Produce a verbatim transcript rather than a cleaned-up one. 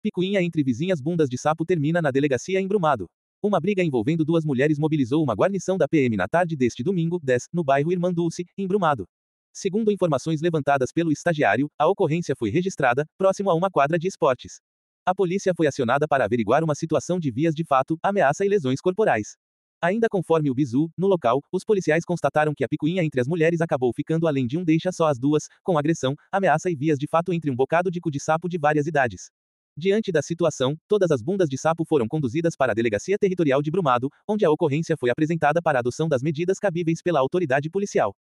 Picuinha entre vizinhas bundas de sapo termina na delegacia em Brumado. Uma briga envolvendo duas mulheres mobilizou uma guarnição da P M na tarde deste domingo, dez, no bairro Irmã Dulce, em Brumado. Segundo informações levantadas pelo estagiário, a ocorrência foi registrada, próximo a uma quadra de esportes. A polícia foi acionada para averiguar uma situação de vias de fato, ameaça e lesões corporais. Ainda conforme o Bizu, no local, os policiais constataram que a picuinha entre as mulheres acabou ficando além de um deixa só as duas, com agressão, ameaça e vias de fato entre um bocado de cu de sapo de várias idades. Diante da situação, todas as bundas de sapo foram conduzidas para a Delegacia Territorial de Brumado, onde a ocorrência foi apresentada para a adoção das medidas cabíveis pela autoridade policial.